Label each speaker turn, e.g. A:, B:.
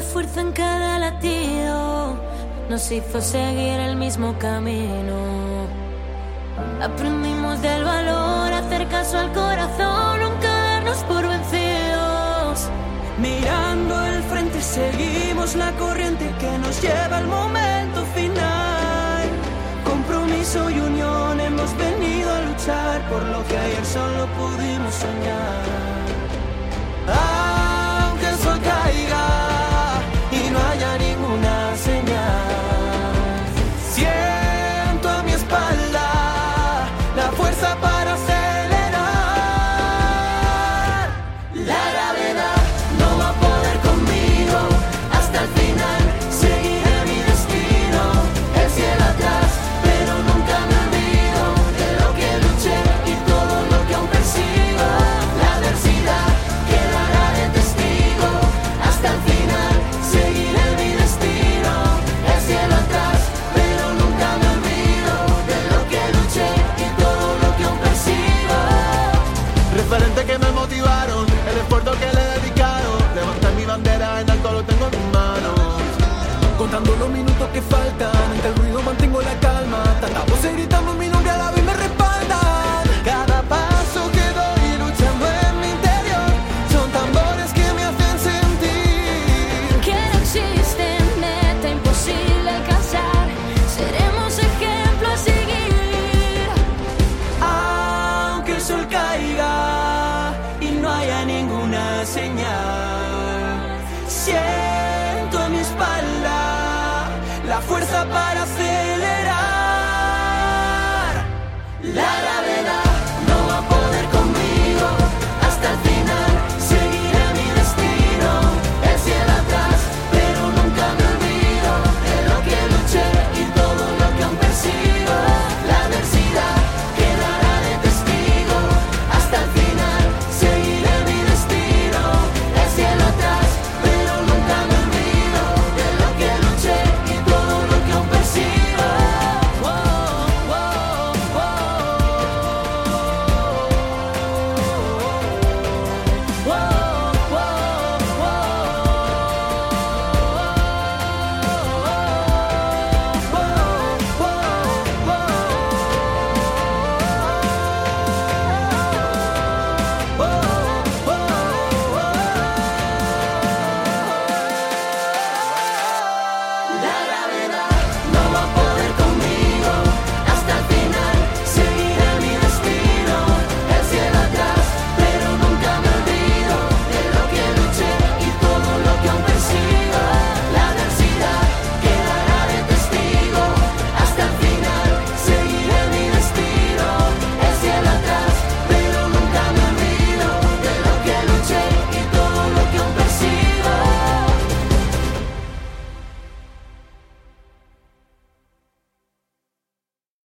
A: fuerza en cada latido nos hizo seguir el mismo camino. Aprendimos del valor, hacer caso al corazón, nunca darnos por vencidos.
B: Mirando el frente seguimos la corriente que nos lleva al momento final. Compromiso y unión, hemos venido a luchar por lo que ayer solo pudimos soñar. Aunque el sol caiga y no haya ninguna señal, siento a mi espalda la fuerza para acelerar. La gravedad no va a poder conmigo, hasta el final seguiré mi destino. El cielo atrás, pero nunca me olvido de lo que luché y todo lo que aún persigo. La adversidad quedará de testigo, hasta el final seguiré mi destino. El cielo atrás, pero nunca me olvido de lo que luché y todo lo que aún persigo. Referentes que me motivaron, el esfuerzo que le dedicaron, levantar mi bandera en alto lo tengo en mis manos. Contando los minutos que faltan, entre el ruido mantengo la calma. Tantas voces gritando mi nombre a la vez me respaldan. Cada paso que doy luchando en mi interior son tambores que me hacen sentir
A: Que no existe meta imposible alcanzar, seremos ejemplo a seguir.
B: aunque el sol caiga y no haya ninguna señal. Siento a mi espalda la fuerza para acelerar. La